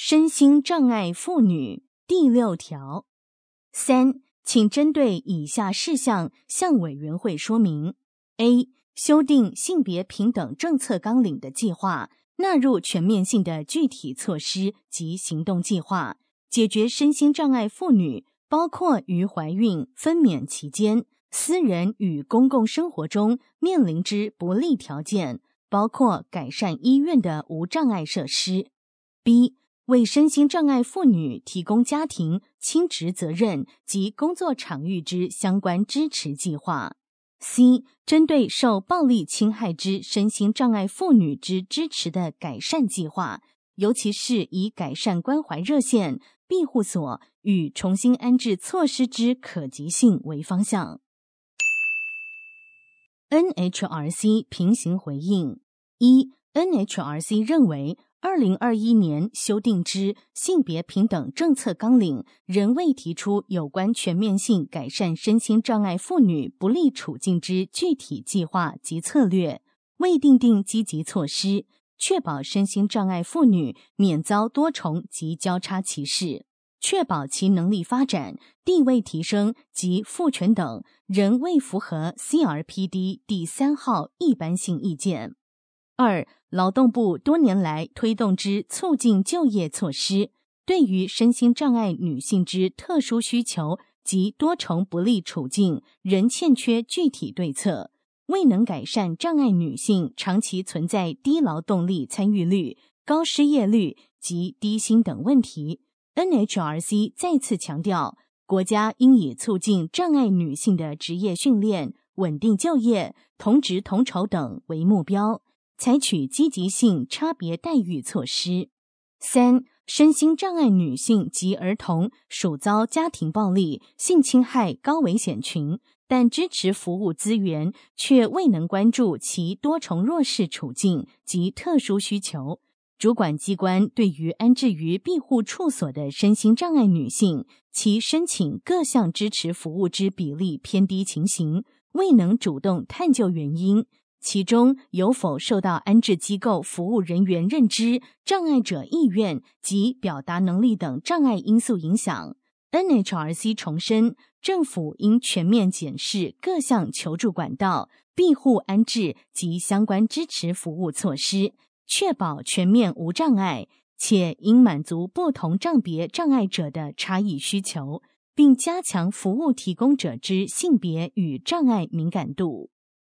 身心障碍妇女第6条。3. 请针对以下事项向委员会说明 ：A. 修订性别平等政策纲领的计划，纳入全面性的具体措施及行动计划，解决身心障碍妇女包括于怀孕、分娩期间私人与公共生活中面临之不利条件，包括改善医院的无障碍设施。B. 为身心障碍妇女提供家庭、亲职责任及工作场域之相关支持计划。C. 针对受暴力侵害之身心障碍妇女之支持的改善计划，尤其是以改善关怀热线、庇护所与重新安置措施之可及性为方向。NHRC 平行回应。1. NHRC 认为2021年修订之性别平等政策纲领仍未提出有关全面性改善身心障碍妇女不利处境之具体计划及策略，未订定积极措施，确保身心障碍妇女免遭多重及交叉歧视，确保其能力发展、地位提升及赋权等仍未符合 CRPD 第3号一般性意见。2. 劳动部多年来推动之促进就业措施，对于身心障碍女性之特殊需求及多重不利处境仍欠缺具体对策，未能改善障碍女性长期存在低劳动力参与率、高失业率及低薪等问题。NHRC 再次强调，国家应以促进障碍女性的职业训练、稳定就业、同职同酬等为目标，采取积极性差别待遇措施。3. 身心障碍女性及儿童属遭家庭暴力、性侵害高危险群，但支持服务资源却未能关注其多重弱势处境及特殊需求。主管机关对于安置于庇护处所的身心障碍女性，其申请各项支持服务之比例偏低情形，未能主动探究原因，其中有否受到安置机构服务人员认知、障碍者意愿及表达能力等障碍因素影响。NHRC 重申，政府应全面检视各项求助管道、庇护安置及相关支持服务措施，确保全面无障碍，且应满足不同障别障碍者的差异需求，并加强服务提供者之性别与障碍敏感度。